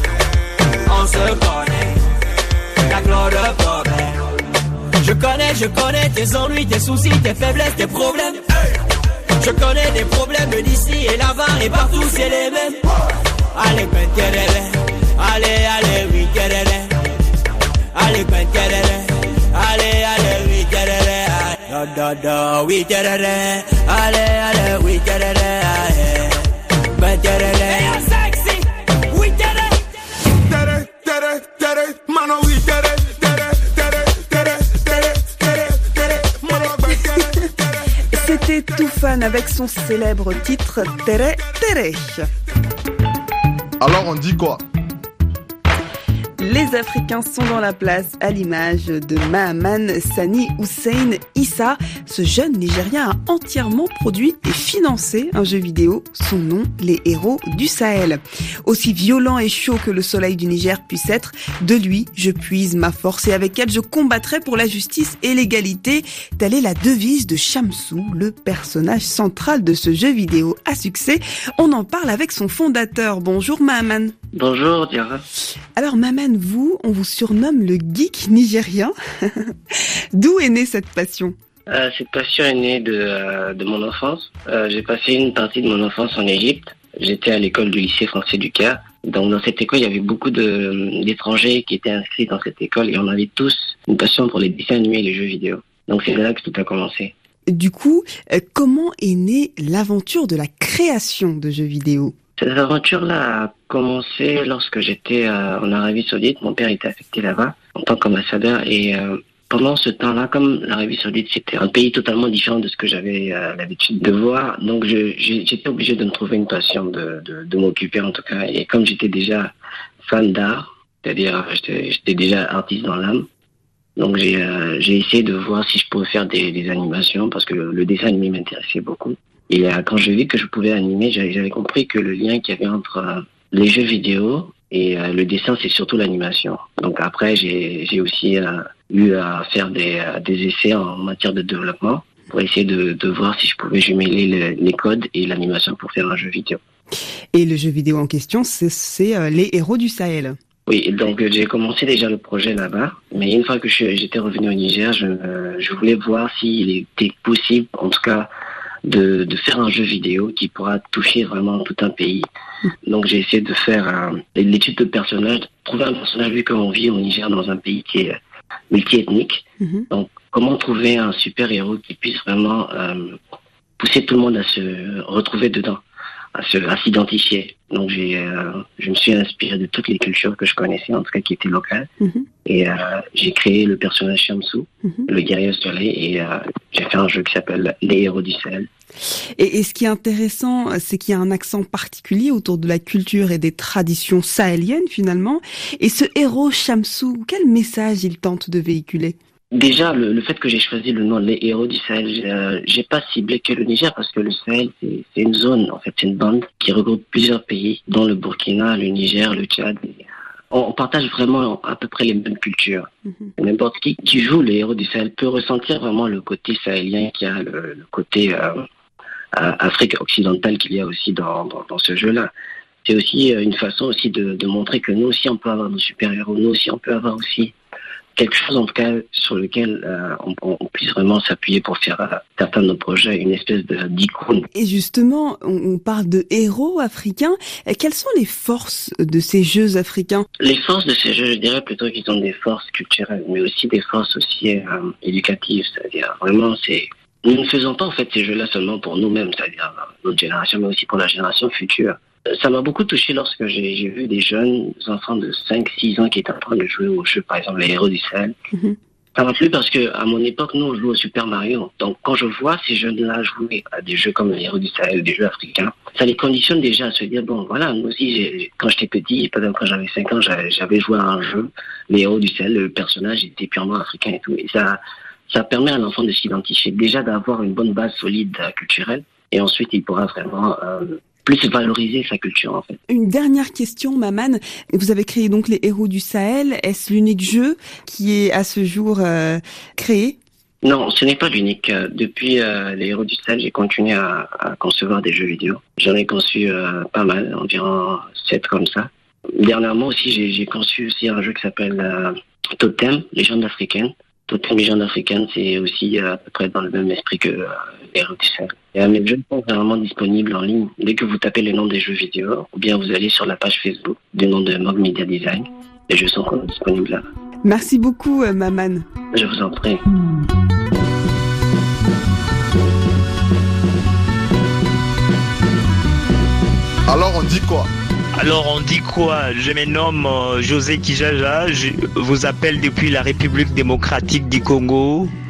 on se connaît, la gloire de problème. Je connais, je connais tes ennuis, tes soucis, tes faiblesses, tes problèmes. Je connais des problèmes d'ici et là-bas et partout, c'est les mêmes. Allez, ben, terere. Allez, allez, oui, terere. Allez, ben, terere. Allez, allez, oui, terere. Da, da, da, oui, terere. Allez, allez, oui, terere. Ben, terere. Hey, I'm sexy, oui, terere. Maman avec son célèbre titre Tere Tere. Alors on dit quoi? Les Africains sont dans la place à l'image de Mahaman Sani Hussein Issa. Ce jeune Nigérien a entièrement produit et financé un jeu vidéo, son nom, Les Héros du Sahel. Aussi violent et chaud que le soleil du Niger puisse être, de lui, je puise ma force et avec elle, je combattrai pour la justice et l'égalité. Telle est la devise de Shamsou, le personnage central de ce jeu vidéo à succès. On en parle avec son fondateur. Bonjour Mahaman. Bonjour Diara. Alors Mahaman, vous, on vous surnomme le geek nigérien. D'où est née cette passion? euh, Cette passion est née de, euh, de mon enfance. Euh, j'ai passé une partie de mon enfance en Égypte. J'étais à l'école du lycée français du Caire. Donc dans cette école, il y avait beaucoup de, d'étrangers qui étaient inscrits dans cette école et on avait tous une passion pour les dessins animés et les jeux vidéo. Donc c'est là que tout a commencé. Du coup, euh, comment est née l'aventure de la création de jeux vidéo? Cette aventure-là a commencé lorsque j'étais euh, en Arabie Saoudite. Mon père était affecté là-bas en tant qu'ambassadeur et euh, pendant ce temps-là, comme l'Arabie Saoudite c'était un pays totalement différent de ce que j'avais euh, l'habitude de voir, donc je, j'étais obligé de me trouver une passion, de, de, de m'occuper en tout cas. Et comme j'étais déjà fan d'art, c'est-à-dire j'étais, j'étais déjà artiste dans l'âme, donc j'ai, euh, j'ai essayé de voir si je pouvais faire des, des animations parce que le, le dessin animé m'intéressait beaucoup. Et euh, quand je vis que je pouvais animer, j'avais, j'avais compris que le lien qu'il y avait entre euh, les jeux vidéo et euh, le dessin, c'est surtout l'animation. Donc après, j'ai, j'ai aussi euh, eu à faire des, euh, des essais en matière de développement pour essayer de, de voir si je pouvais jumeler le, les codes et l'animation pour faire un jeu vidéo. Et le jeu vidéo en question, c'est, c'est euh, Les Héros du Sahel. Oui, donc euh, j'ai commencé déjà le projet là-bas, mais une fois que je, j'étais revenu au Niger, je, euh, je voulais voir s'il était possible, en tout cas, De, de faire un jeu vidéo qui pourra toucher vraiment tout un pays. Donc j'ai essayé de faire un, l'étude de personnage, trouver un personnage vu qu'on vit au Niger dans un pays qui est multiethnique. Mm-hmm. Donc comment trouver un super héros qui puisse vraiment euh, pousser tout le monde à se retrouver dedans, à, se, à s'identifier. Donc j'ai, euh, je me suis inspiré de toutes les cultures que je connaissais, en tout cas qui étaient locales. Mm-hmm. Et euh, j'ai créé le personnage Shamsou, mm-hmm. le guerrier au soleil, et euh, j'ai fait un jeu qui s'appelle Les Héros du Sahel. Et, et ce qui est intéressant, c'est qu'il y a un accent particulier autour de la culture et des traditions sahéliennes finalement. Et ce héros Shamsou, quel message il tente de véhiculer? Déjà, le, le fait que j'ai choisi le nom Les Héros du Sahel, j'ai, euh, j'ai pas ciblé que le Niger parce que le Sahel, c'est, c'est une zone, en fait, c'est une bande qui regroupe plusieurs pays, dont le Burkina, le Niger, le Tchad. On partage vraiment à peu près les mêmes cultures. Mm-hmm. N'importe qui qui joue les Héros du Sahel peut ressentir vraiment le côté sahélien qu'il y a, le, le côté euh, Afrique occidentale qu'il y a aussi dans, dans, dans ce jeu-là. C'est aussi une façon aussi de, de montrer que nous aussi on peut avoir nos super-héros, nous aussi on peut avoir aussi quelque chose en tout cas sur lequel euh, on, on puisse vraiment s'appuyer pour faire euh, certains de nos projets, une espèce de, d'icône. Et justement, on, on parle de héros africains. Et quelles sont les forces de ces jeux africains? Les forces de ces jeux, je dirais plutôt qu'ils ont des forces culturelles, mais aussi des forces aussi euh, éducatives. C'est-à-dire vraiment, c'est nous ne faisons pas en fait ces jeux-là seulement pour nous-mêmes, c'est-à-dire notre génération, mais aussi pour la génération future. Ça m'a beaucoup touché lorsque j'ai, j'ai vu des jeunes enfants de cinq six ans qui étaient en train de jouer aux jeux, par exemple les Héros du Sahel. Mm-hmm. Ça m'a plu parce que à mon époque, nous, on jouait au Super Mario. Donc quand je vois ces jeunes-là jouer à des jeux comme les Héros du Sahel, des jeux africains, ça les conditionne déjà à se dire, bon voilà, moi aussi, j'ai, quand j'étais petit, par exemple quand j'avais cinq ans, j'avais, j'avais joué à un jeu, les Héros du Sahel, le personnage était purement africain et tout. Et ça, ça permet à l'enfant de s'identifier, déjà d'avoir une bonne base solide euh, culturelle, et ensuite il pourra vraiment... Euh, plus valoriser sa culture en fait. Une dernière question, Maman. Vous avez créé donc les Héros du Sahel. Est-ce l'unique jeu qui est à ce jour euh, créé? Non, ce n'est pas l'unique. Depuis euh, les Héros du Sahel, j'ai continué à, à concevoir des jeux vidéo. J'en ai conçu euh, pas mal, environ sept comme ça. Dernièrement aussi, j'ai, j'ai conçu aussi un jeu qui s'appelle euh, Totem, Légende africaine. Totem, Légende africaine, c'est aussi euh, à peu près dans le même esprit que euh, les Héros du Sahel. Et mes jeux sont vraiment disponibles en ligne. Dès que vous tapez le nom des jeux vidéo, ou bien vous allez sur la page Facebook du nom de Mog Media Design, les jeux sont disponibles là. Merci beaucoup, euh, Maman. Je vous en prie. Alors on dit quoi? Alors on dit quoi? Je me nomme euh, José Kijaja, je vous appelle depuis la République démocratique du Congo.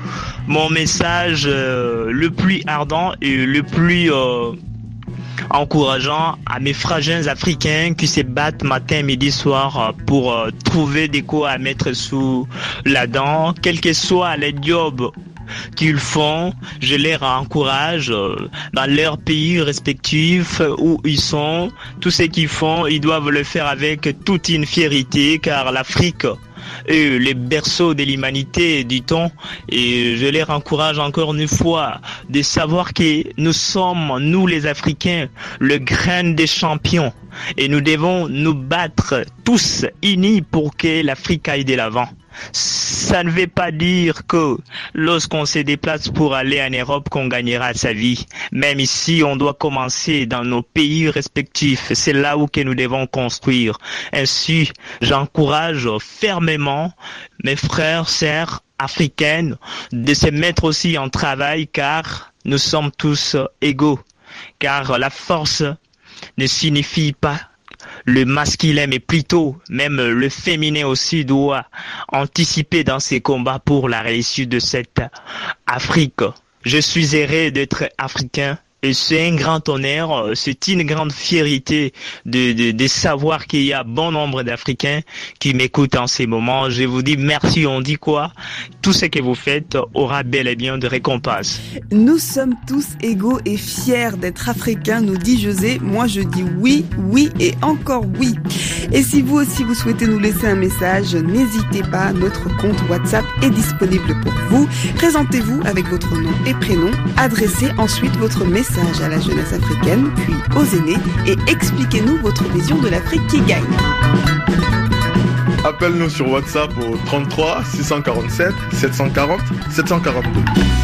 mon message euh, le plus ardent et le plus euh, encourageant à mes fragins africains qui se battent matin, midi, soir pour euh, trouver des quoi à mettre sous la dent, quel que soit les jobs qu'ils font, je les encourage euh, dans leurs pays respectifs où ils sont. Tout ce qu'ils font, ils doivent le faire avec toute une fierté, car l'Afrique est le berceau de l'humanité, dit-on, et je les encourage encore une fois de savoir que nous sommes, nous les Africains, le grain des champions, et nous devons nous battre tous unis pour que l'Afrique aille de l'avant. Ça ne veut pas dire que lorsqu'on se déplace pour aller en Europe qu'on gagnera sa vie. Même ici, on doit commencer dans nos pays respectifs. C'est là où que nous devons construire. Ainsi, j'encourage fermement mes frères, sœurs africaines de se mettre aussi en travail, car nous sommes tous égaux. Car la force ne signifie pas le masculin, mais plutôt même le féminin aussi doit anticiper dans ses combats pour la réussite de cette Afrique. Je suis heureux d'être africain. Et c'est un grand honneur, c'est une grande fierté de, de, de savoir qu'il y a bon nombre d'Africains qui m'écoutent en ces moments. Je vous dis merci, on dit quoi? Tout ce que vous faites aura bel et bien de récompense. Nous sommes tous égaux et fiers d'être africains, nous dit José. Moi je dis oui, oui et encore oui. Et si vous aussi vous souhaitez nous laisser un message, n'hésitez pas, notre compte WhatsApp est disponible pour vous. Présentez-vous avec votre nom et prénom, adressez ensuite votre message à la jeunesse africaine, puis aux aînés, et expliquez-nous votre vision de l'Afrique qui gagne. Appelle-nous sur WhatsApp au trente-trois six cent quarante-sept sept cent quarante sept cent quarante-deux.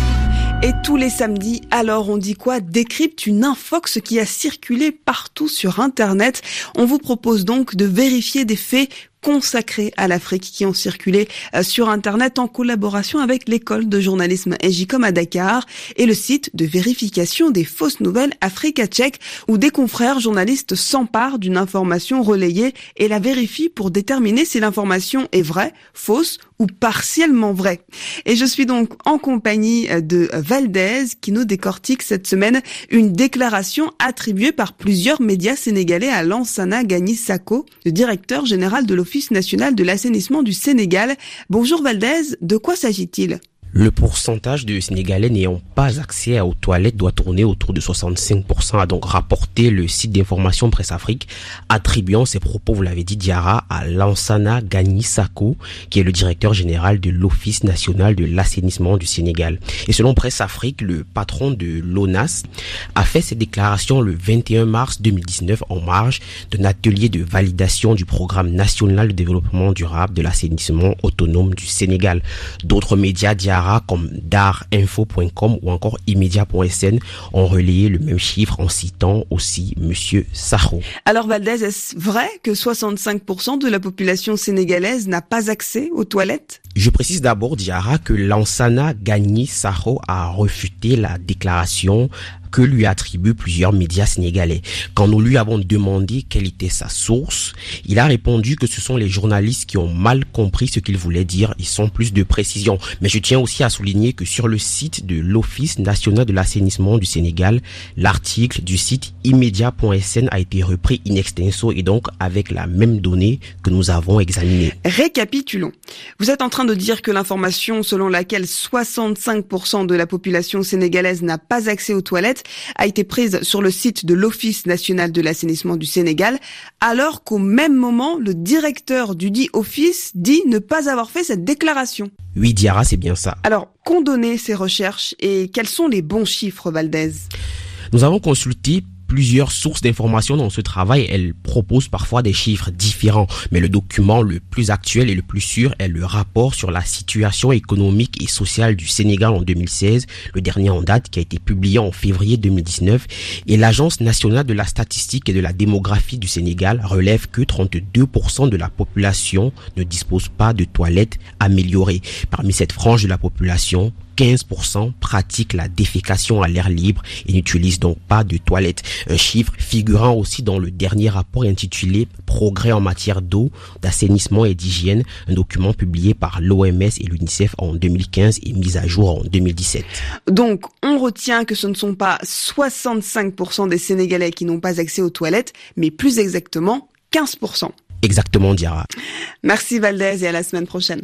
Et tous les samedis, alors on dit quoi, décrypte une infox qui a circulé partout sur Internet. On vous propose donc de vérifier des faits consacrés à l'Afrique qui ont circulé sur Internet en collaboration avec l'école de journalisme Ejicom à Dakar et le site de vérification des fausses nouvelles Africa Check, où des confrères journalistes s'emparent d'une information relayée et la vérifient pour déterminer si l'information est vraie, fausse ou partiellement vraie. Et je suis donc en compagnie de Valdez qui nous décortique cette semaine une déclaration attribuée par plusieurs médias sénégalais à Lansana Gagny Sakho, le directeur général de l'Office national de l'assainissement du Sénégal. Bonjour Valdez, de quoi s'agit-il ? Le pourcentage de Sénégalais n'ayant pas accès aux toilettes doit tourner autour de soixante-cinq pour cent, a donc rapporté le site d'information Presse Afrique, attribuant ces propos, vous l'avez dit, Diarra, à Lansana Gagny Sakho, qui est le directeur général de l'Office national de l'assainissement du Sénégal. Et selon Presse Afrique, le patron de l'ONAS a fait cette déclaration le vingt et un mars deux mille dix-neuf en marge d'un atelier de validation du programme national de développement durable de l'assainissement autonome du Sénégal. D'autres médias, Diarra, comme dar info point com ou encore immédiat point s n ont relayé le même chiffre en citant aussi Monsieur Sakho. Alors Valdez, est-ce vrai que soixante-cinq pour cent de la population sénégalaise n'a pas accès aux toilettes ? Je précise d'abord, Diarra, que Lansana Gagny Sakho a refuté la déclaration que lui attribuent plusieurs médias sénégalais. Quand nous lui avons demandé quelle était sa source, il a répondu que ce sont les journalistes qui ont mal compris ce qu'il voulait dire et sans plus de précision. Mais je tiens aussi à souligner que sur le site de l'Office national de l'assainissement du Sénégal, l'article du site immédiat point s n a été repris in extenso et donc avec la même donnée que nous avons examinée. Récapitulons. Vous êtes en train de dire que l'information selon laquelle soixante-cinq pour cent de la population sénégalaise n'a pas accès aux toilettes a été prise sur le site de l'Office national de l'assainissement du Sénégal, alors qu'au même moment, le directeur du dit office dit ne pas avoir fait cette déclaration. Oui, Diarra, c'est bien ça. Alors, qu'ont donné ces recherches et quels sont les bons chiffres, Valdez ? Nous avons consulté plusieurs sources d'informations dans ce travail. Elles proposent parfois des chiffres différents, mais le document le plus actuel et le plus sûr est le rapport sur la situation économique et sociale du Sénégal en deux mille seize, le dernier en date qui a été publié en février deux mille dix-neuf, et l'Agence nationale de la statistique et de la démographie du Sénégal relève que trente-deux pour cent de la population ne dispose pas de toilettes améliorées. Parmi cette frange de la population, quinze pour cent pratiquent la défécation à l'air libre et n'utilisent donc pas de toilettes. Un chiffre figurant aussi dans le dernier rapport intitulé « Progrès en matière d'eau, d'assainissement et d'hygiène », un document publié par l'O M S et l'UNICEF en deux mille quinze et mis à jour en deux mille dix-sept. Donc, on retient que ce ne sont pas soixante-cinq pour cent des Sénégalais qui n'ont pas accès aux toilettes, mais plus exactement quinze pour cent. Exactement, Diarra. Merci Valdez et à la semaine prochaine.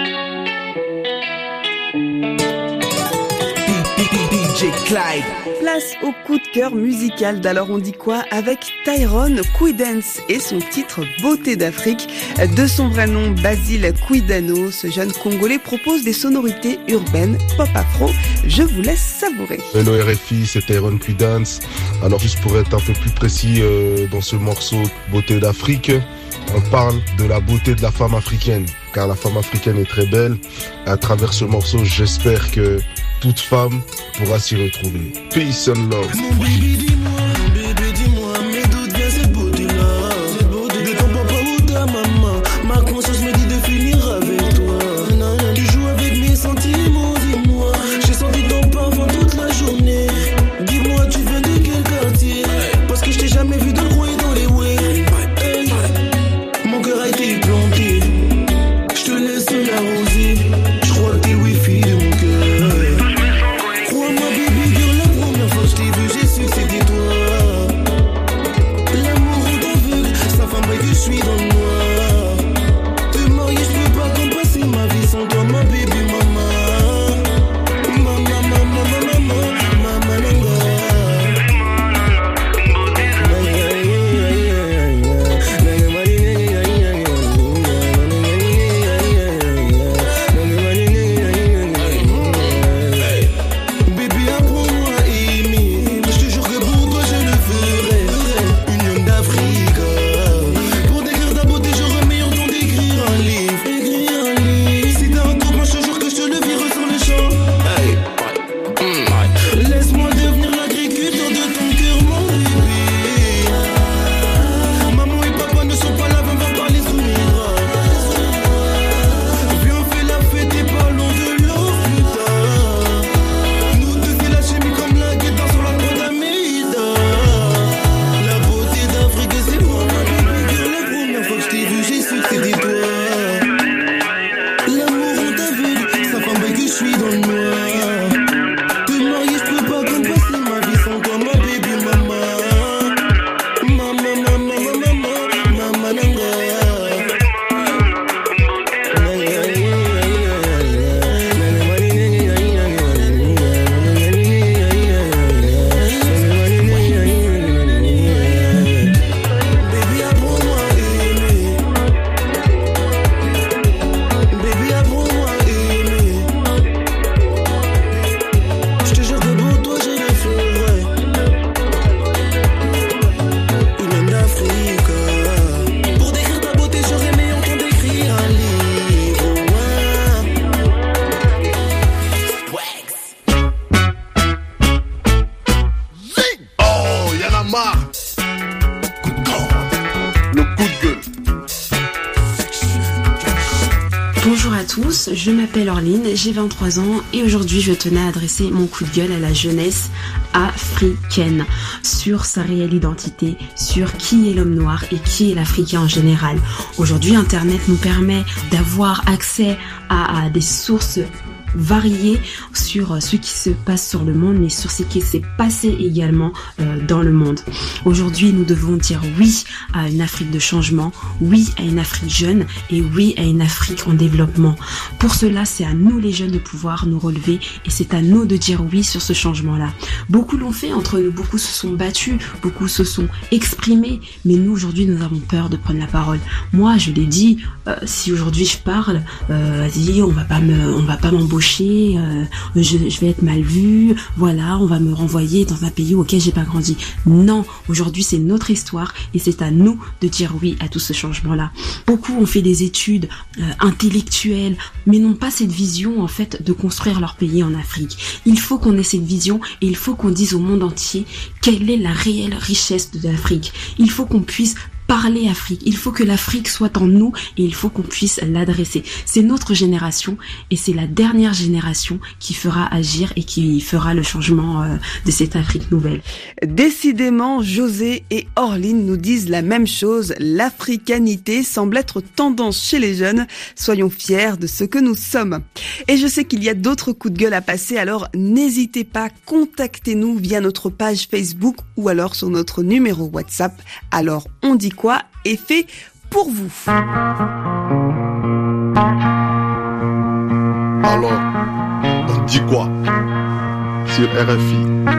Place au coup de cœur musical d'Alors on dit quoi avec Tyrone Quidance et son titre Beauté d'Afrique. De son vrai nom Basile Quidano, ce jeune Congolais propose des sonorités urbaines pop afro. Je vous laisse savourer. Hello R F I, c'est Tyrone Quidance. Alors juste pour être un peu plus précis euh, dans ce morceau Beauté d'Afrique, on parle de la beauté de la femme africaine, car la femme africaine est très belle. À travers ce morceau, j'espère que toute femme pourra s'y retrouver. Peace and love. Mon baby, dis-moi, bébé, dis-moi, mais d'où vient cette beauté-là? Cette beauté de ton papa ou ta maman? Ma conscience me dit de finir avec toi. Non, non, tu joues avec mes sentiments, dis-moi. J'ai senti ton parfum toute la journée. Dis-moi, tu viens de quel quartier? Parce que je t'ai jamais vu dans le coin et dans les ways. Hey, mon cœur a été planté. Je te laisse l'arroser. Je crois que t'es le wifi de mon cœur. Crois-moi, baby girl, la première fois que je t'ai vu, j'ai su que c'était toi. L'amour est aveugle, sa femme veut que je suis dans le noir. Te marier, je peux pas comme passer ma vie sans toi, ma baby mama. Mama, mama, mama, mama, mama, nanga. Baby, apprends-moi à aimer. Je te jure que pour toi je le ferai. Une lionne d'Afrique. Pour décrire ta beauté, j'aurais meilleur temps d'écrire un livre. Écrire un livre. Si t'as un couple, moi je te jure que je te le vire sur le champ. Hey. Mm. Laisse-moi devenir l'agriculteur de ton cœur, mon bébé. Maman et papa ne sont pas là, on va parler sous mes draps. Viens, on fait la fête et parlons de l'eau plus tard. Nous deux, c'est la chimie comme la guitare sur la côte d'Améida. La beauté d'Afrique, c'est moi, ma baby girl. La première fois que je t'ai vu, j'ai su que c'était toi. L'amour en aveugle, sa femme veut que je suis dans le noir. Te marier, je peux pas comme passer ma vie sans toi, ma baby mama. Mama, mama, mama, mama, mama, nanga. Baby, apprends-moi à aimer. Baby, apprends-moi à aimer. Je te jure que pour toi je le ferai. Une lionne d'Afrique. Pour décrire ta beauté, j'aurais meilleur temps d'écrire un livre. Oh, y'en a marre. Le coup de gueule. Bonjour à tous, je m'appelle Orline, j'ai vingt-trois ans et aujourd'hui je tenais à adresser mon coup de gueule à la jeunesse africaine sur sa réelle identité, sur qui est l'homme noir et qui est l'Africain en général. Aujourd'hui, Internet nous permet d'avoir accès à, à des sources variées sur ce qui se passe sur le monde, mais sur ce qui s'est passé également euh, dans le monde. Aujourd'hui, nous devons dire oui à une Afrique de changement, oui à une Afrique jeune et oui à une Afrique en développement. Pour cela, c'est à nous les jeunes de pouvoir nous relever et c'est à nous de dire oui sur ce changement-là. Beaucoup l'ont fait entre nous, beaucoup se sont battus, beaucoup se sont exprimés, mais nous aujourd'hui, nous avons peur de prendre la parole. Moi, je l'ai dit, euh, si aujourd'hui je parle, euh, vas-y, on va pas me, on va pas m'embaucher. Euh, je, je vais être mal vue, voilà, on va me renvoyer dans un pays auquel j'ai pas grandi. Non, aujourd'hui c'est notre histoire et c'est à nous de dire oui à tout ce changement-là. Beaucoup ont fait des études euh, intellectuelles, mais n'ont pas cette vision en fait de construire leur pays en Afrique. Il faut qu'on ait cette vision et il faut qu'on dise au monde entier quelle est la réelle richesse de l'Afrique. Il faut qu'on puisse parler Afrique, il faut que l'Afrique soit en nous et il faut qu'on puisse l'adresser. C'est notre génération et c'est la dernière génération qui fera agir et qui fera le changement euh, de cette Afrique nouvelle. Décidément, José et Orline nous disent la même chose. L'africanité semble être tendance chez les jeunes. Soyons fiers de ce que nous sommes. Et je sais qu'il y a d'autres coups de gueule à passer, alors n'hésitez pas, contactez-nous via notre page Facebook ou alors sur notre numéro WhatsApp. Alors on dit quoi est fait pour vous. Alors, on dit quoi sur R F I?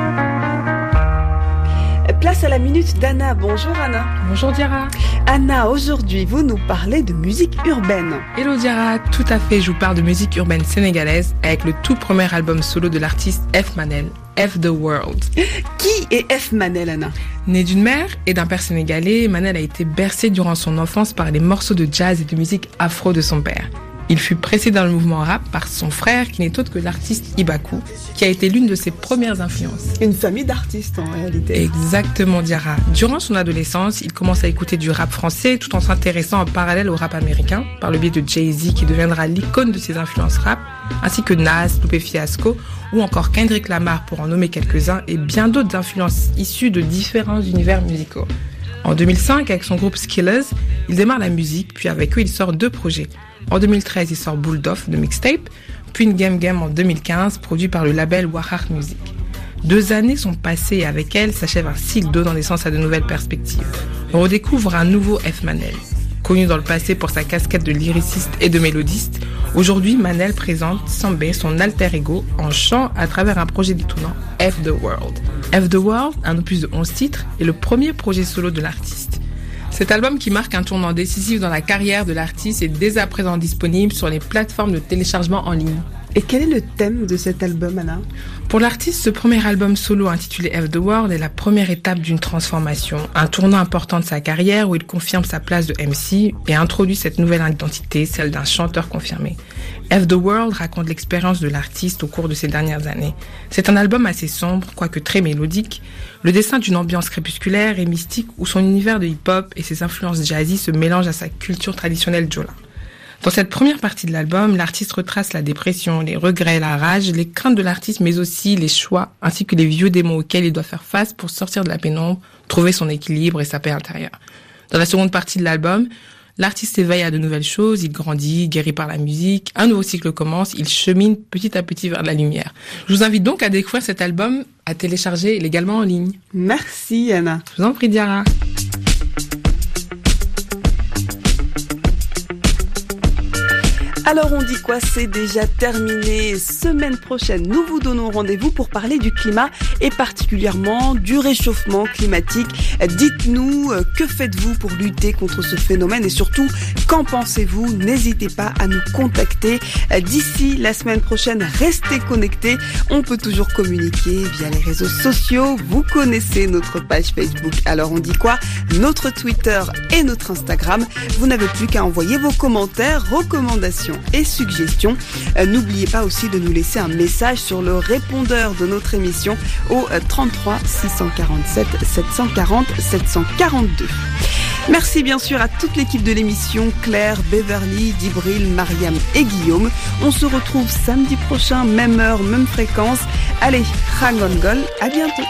Place à la minute d'Anna. Bonjour Anna. Bonjour Diarra. Anna, aujourd'hui vous nous parlez de musique urbaine. Hello Diarra, tout à fait, je vous parle de musique urbaine sénégalaise avec le tout premier album solo de l'artiste F Manel, F The World. Qui est F Manel, Anna? Né d'une mère et d'un père sénégalais, Manel a été bercé durant son enfance par les morceaux de jazz et de musique afro de son père. Il fut pressé dans le mouvement rap par son frère qui n'est autre que l'artiste Ibakou, qui a été l'une de ses premières influences. Une famille d'artistes en réalité. Exactement, Diarra. Durant son adolescence, il commence à écouter du rap français tout en s'intéressant en parallèle au rap américain par le biais de Jay-Z qui deviendra l'icône de ses influences rap, ainsi que Nas, Lupe Fiasco ou encore Kendrick Lamar pour en nommer quelques-uns et bien d'autres influences issues de différents univers musicaux. En deux mille cinq, avec son groupe Skillers, il démarre la musique, puis avec eux, il sort deux projets. En deux mille treize, il sort Bulldog de mixtape, puis une Game Game en deux mille quinze, produit par le label Warheart Music. Deux années sont passées et avec elles s'achève un cycle donnant naissance à de nouvelles perspectives. On redécouvre un nouveau F Manel. Connu dans le passé pour sa casquette de lyriciste et de mélodiste, aujourd'hui Manel présente Sambé, son alter ego, en chant à travers un projet détonnant, F The World. F The World, un opus de onze titres, est le premier projet solo de l'artiste. Cet album qui marque un tournant décisif dans la carrière de l'artiste est dès à présent disponible sur les plateformes de téléchargement en ligne. Et quel est le thème de cet album, Anna? Pour l'artiste, ce premier album solo intitulé F The World est la première étape d'une transformation, un tournant important de sa carrière où il confirme sa place de M C et introduit cette nouvelle identité, celle d'un chanteur confirmé. F The World raconte l'expérience de l'artiste au cours de ces dernières années. C'est un album assez sombre, quoique très mélodique, le dessin d'une ambiance crépusculaire et mystique où son univers de hip-hop et ses influences jazzy se mélangent à sa culture traditionnelle Jola. Dans cette première partie de l'album, l'artiste retrace la dépression, les regrets, la rage, les craintes de l'artiste, mais aussi les choix, ainsi que les vieux démons auxquels il doit faire face pour sortir de la pénombre, trouver son équilibre et sa paix intérieure. Dans la seconde partie de l'album, l'artiste s'éveille à de nouvelles choses, il grandit, guéri par la musique, un nouveau cycle commence, il chemine petit à petit vers la lumière. Je vous invite donc à découvrir cet album, à télécharger légalement en ligne. Merci Anna. Je vous en prie Diarra. Alors on dit quoi, c'est déjà terminé. Semaine prochaine, nous vous donnons rendez-vous pour parler du climat et particulièrement du réchauffement climatique. Dites-nous, que faites-vous pour lutter contre ce phénomène et surtout, qu'en pensez-vous? N'hésitez pas à nous contacter. D'ici la semaine prochaine, restez connectés. On peut toujours communiquer via les réseaux sociaux. Vous connaissez notre page Facebook. Alors on dit quoi? Notre Twitter et notre Instagram. Vous n'avez plus qu'à envoyer vos commentaires, recommandations et suggestions. Euh, n'oubliez pas aussi de nous laisser un message sur le répondeur de notre émission au trente-trois six cent quarante-sept sept cent quarante sept cent quarante-deux. Merci bien sûr à toute l'équipe de l'émission, Claire, Beverly, Dibril, Mariam et Guillaume. On se retrouve samedi prochain, même heure, même fréquence. Allez, Khangongol, à bientôt.